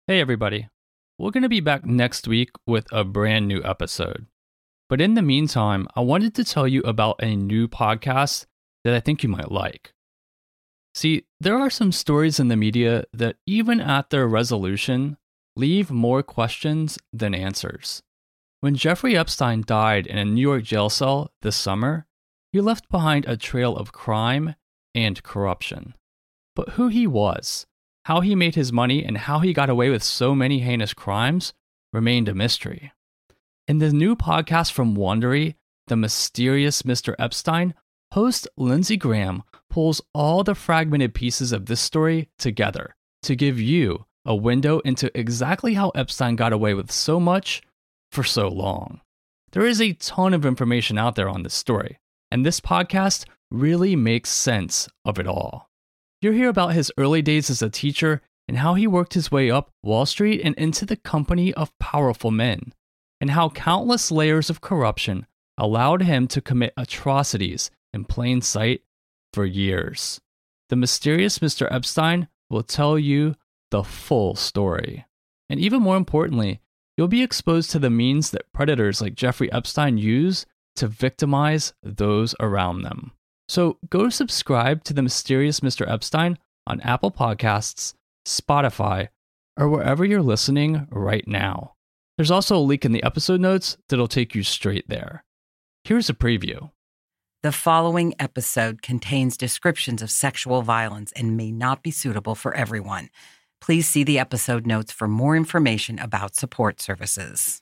Hey everybody, we're going to be back next week with a brand new episode. But in the meantime, I wanted to tell you about a new podcast that I think you might like. See, there are some stories in the media that even at their resolution, leave more questions than answers. When Jeffrey Epstein died in a New York jail cell this summer, he left behind a trail of crime and corruption. But who he was, how he made his money, and how he got away with so many heinous crimes remained a mystery. In the new podcast from Wondery, The Mysterious Mr. Epstein, host Lindsey Graham pulls all the fragmented pieces of this story together to give you a window into exactly how Epstein got away with so much for so long. There is a ton of information out there on this story, and this podcast really makes sense of it all. You'll hear about his early days as a teacher and how he worked his way up Wall Street and into the company of powerful men, and how countless layers of corruption allowed him to commit atrocities in plain sight for years. The Mysterious Mr. Epstein will tell you the full story. And even more importantly, you'll be exposed to the means that predators like Jeffrey Epstein use to victimize those around them. So go subscribe to The Mysterious Mr. Epstein on Apple Podcasts, Spotify, or wherever you're listening right now. There's also a link in the episode notes that'll take you straight there. Here's a preview. The following episode contains descriptions of sexual violence and may not be suitable for everyone. Please see the episode notes for more information about support services.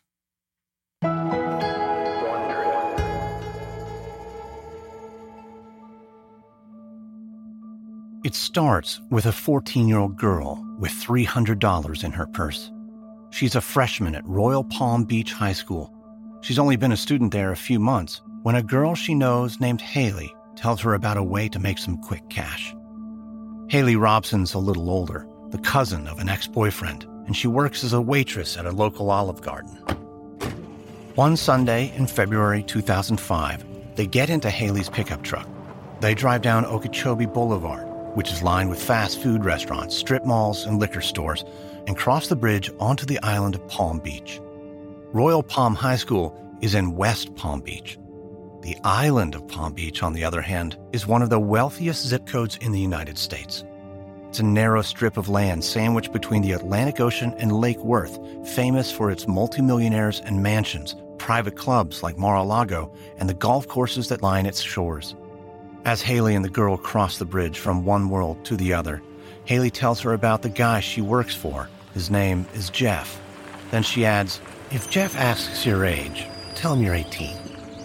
It starts with a 14-year-old girl with $300 in her purse. She's a freshman at Royal Palm Beach High School. She's only been a student there a few months when a girl she knows named Haley tells her about a way to make some quick cash. Haley Robson's a little older, the cousin of an ex-boyfriend, and she works as a waitress at a local Olive Garden. One Sunday in February 2005, they get into Haley's pickup truck. They drive down Okeechobee Boulevard, which is lined with fast food restaurants, strip malls, and liquor stores, and cross the bridge onto the island of Palm Beach. Royal Palm High School is in West Palm Beach. The island of Palm Beach, on the other hand, is one of the wealthiest zip codes in the United States. It's a narrow strip of land sandwiched between the Atlantic Ocean and Lake Worth, famous for its multimillionaires and mansions, private clubs like Mar-a-Lago, and the golf courses that line its shores. As Haley and the girl cross the bridge from one world to the other, Haley tells her about the guy she works for. His name is Jeff. Then she adds, "If Jeff asks your age, tell him you're 18.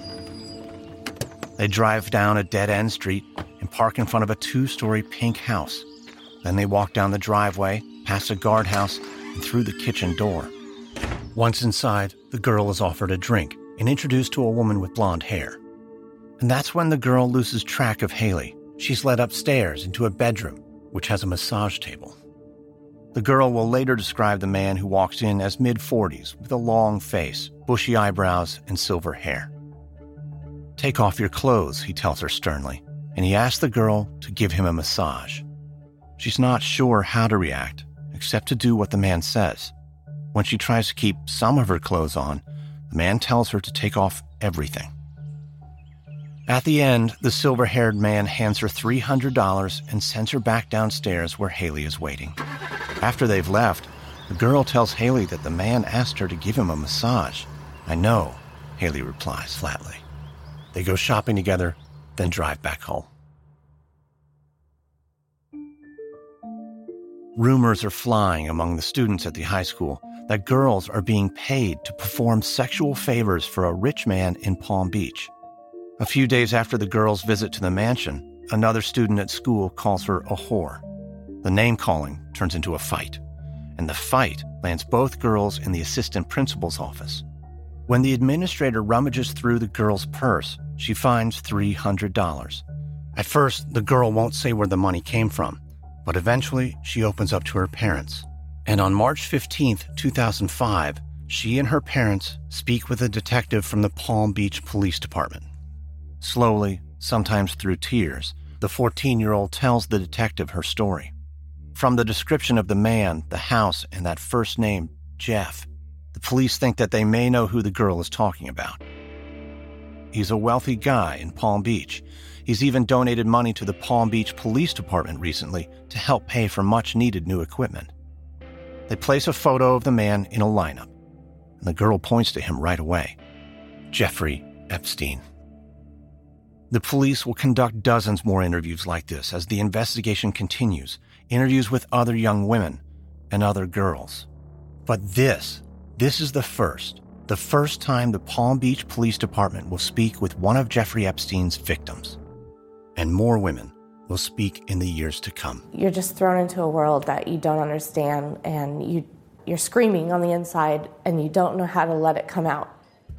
They drive down a dead-end street and park in front of a 2-story pink house. Then they walk down the driveway, past a guardhouse, and through the kitchen door. Once inside, the girl is offered a drink and introduced to a woman with blonde hair. And that's when the girl loses track of Haley. She's led upstairs into a bedroom, which has a massage table. The girl will later describe the man who walks in as mid-40s with a long face, bushy eyebrows, and silver hair. "Take off your clothes," he tells her sternly, and he asks the girl to give him a massage. She's not sure how to react, except to do what the man says. When she tries to keep some of her clothes on, the man tells her to take off everything. At the end, the silver-haired man hands her $300 and sends her back downstairs where Haley is waiting. After they've left, the girl tells Haley that the man asked her to give him a massage. "I know," Haley replies flatly. They go shopping together, then drive back home. Rumors are flying among the students at the high school that girls are being paid to perform sexual favors for a rich man in Palm Beach. A few days after the girl's visit to the mansion, another student at school calls her a whore. The name-calling turns into a fight, and the fight lands both girls in the assistant principal's office. When the administrator rummages through the girl's purse, she finds $300. At first, the girl won't say where the money came from, but eventually she opens up to her parents. And on March 15th, 2005, she and her parents speak with a detective from the Palm Beach Police Department. Slowly, sometimes through tears, the 14-year-old tells the detective her story. From the description of the man, the house, and that first name, Jeff, the police think that they may know who the girl is talking about. He's a wealthy guy in Palm Beach. He's even donated money to the Palm Beach Police Department recently to help pay for much-needed new equipment. They place a photo of the man in a lineup, and the girl points to him right away. Jeffrey Epstein. The police will conduct dozens more interviews like this as the investigation continues, interviews with other young women and other girls. But this is the first time the Palm Beach Police Department will speak with one of Jeffrey Epstein's victims. And more women will speak in the years to come. You're just thrown into a world that you don't understand, and you're screaming on the inside, and you don't know how to let it come out.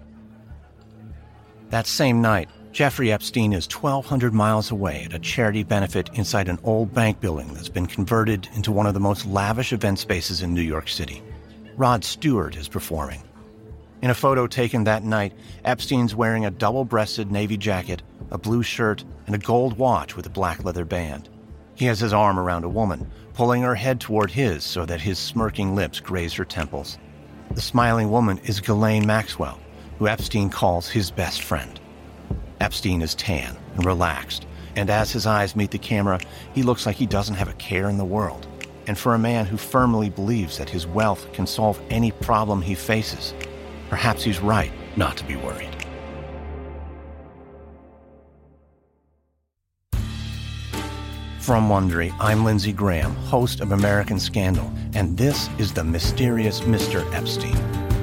That same night, Jeffrey Epstein is 1,200 miles away at a charity benefit inside an old bank building that's been converted into one of the most lavish event spaces in New York City. Rod Stewart is performing. In a photo taken that night, Epstein's wearing a double-breasted navy jacket, a blue shirt, and a gold watch with a black leather band. He has his arm around a woman, pulling her head toward his so that his smirking lips graze her temples. The smiling woman is Ghislaine Maxwell, who Epstein calls his best friend. Epstein is tan and relaxed, and as his eyes meet the camera, he looks like he doesn't have a care in the world. And for a man who firmly believes that his wealth can solve any problem he faces, perhaps he's right not to be worried. From Wondery, I'm Lindsey Graham, host of American Scandal, and this is the mysterious Mr. Epstein.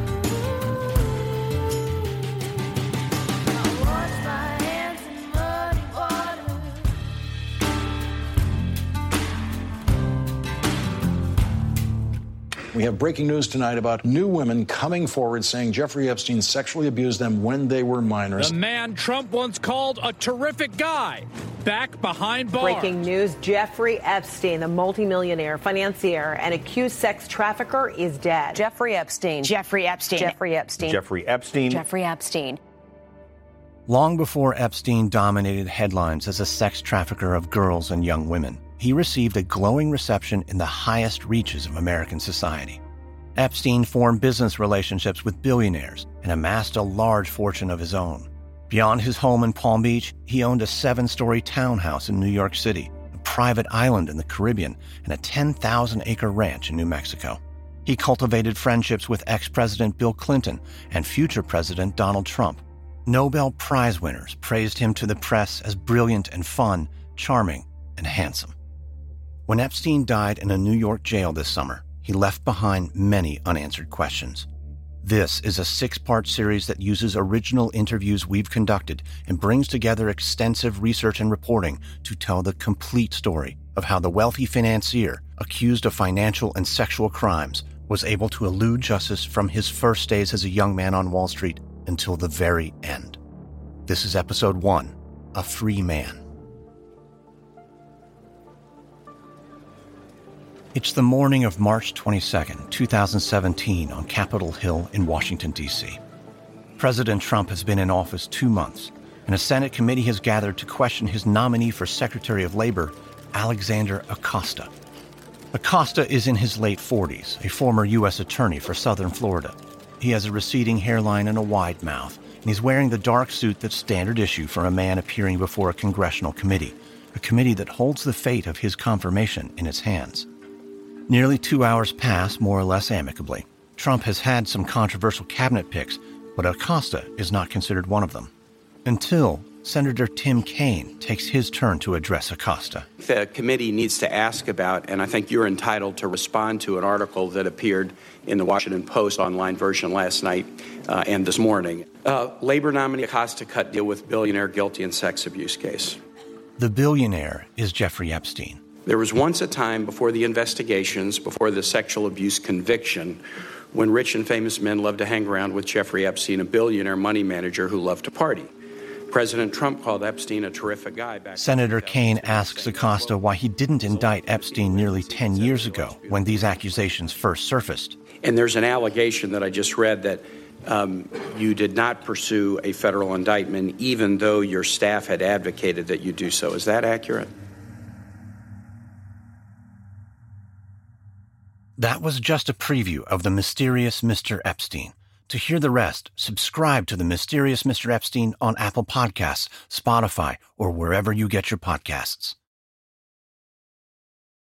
We have breaking news tonight about new women coming forward saying Jeffrey Epstein sexually abused them when they were minors. The man Trump once called a terrific guy, back behind bars. Breaking news, Jeffrey Epstein, the multimillionaire, financier, and accused sex trafficker is dead. Jeffrey Epstein. Jeffrey Epstein. Jeffrey Epstein. Jeffrey Epstein. Jeffrey Epstein. Long before Epstein dominated headlines as a sex trafficker of girls and young women, he received a glowing reception in the highest reaches of American society. Epstein formed business relationships with billionaires and amassed a large fortune of his own. Beyond his home in Palm Beach, he owned a 7-story townhouse in New York City, a private island in the Caribbean, and a 10,000-acre ranch in New Mexico. He cultivated friendships with ex-President Bill Clinton and future President Donald Trump. Nobel Prize winners praised him to the press as brilliant and fun, charming, and handsome. When Epstein died in a New York jail this summer, he left behind many unanswered questions. This is a 6-part series that uses original interviews we've conducted and brings together extensive research and reporting to tell the complete story of how the wealthy financier, accused of financial and sexual crimes, was able to elude justice from his first days as a young man on Wall Street until the very end. This is episode 1, A Free Man. It's the morning of March 22, 2017 on Capitol Hill in Washington, D.C. President Trump has been in office 2 months, and a Senate committee has gathered to question his nominee for Secretary of Labor, Alexander Acosta. Acosta is in his late 40s, a former U.S. attorney for Southern Florida. He has a receding hairline and a wide mouth, and he's wearing the dark suit that's standard issue for a man appearing before a congressional committee, a committee that holds the fate of his confirmation in its hands. Nearly 2 hours pass, more or less amicably. Trump has had some controversial cabinet picks, but Acosta is not considered one of them. Until Senator Tim Kaine takes his turn to address Acosta. The committee needs to ask about, and I think you're entitled to respond to, an article that appeared in the Washington Post online version last night and this morning. Labor nominee Acosta cut deal with billionaire guilty in sex abuse case. The billionaire is Jeffrey Epstein. There was once a time before the investigations, before the sexual abuse conviction, when rich and famous men loved to hang around with Jeffrey Epstein, a billionaire money manager who loved to party. President Trump called Epstein a terrific guy. Senator Kaine asks Acosta why he didn't indict Epstein nearly 10 years ago when these accusations first surfaced. And there's an allegation that I just read that you did not pursue a federal indictment, even though your staff had advocated that you do so. Is that accurate? That was just a preview of The Mysterious Mr. Epstein. To hear the rest, subscribe to The Mysterious Mr. Epstein on Apple Podcasts, Spotify, or wherever you get your podcasts.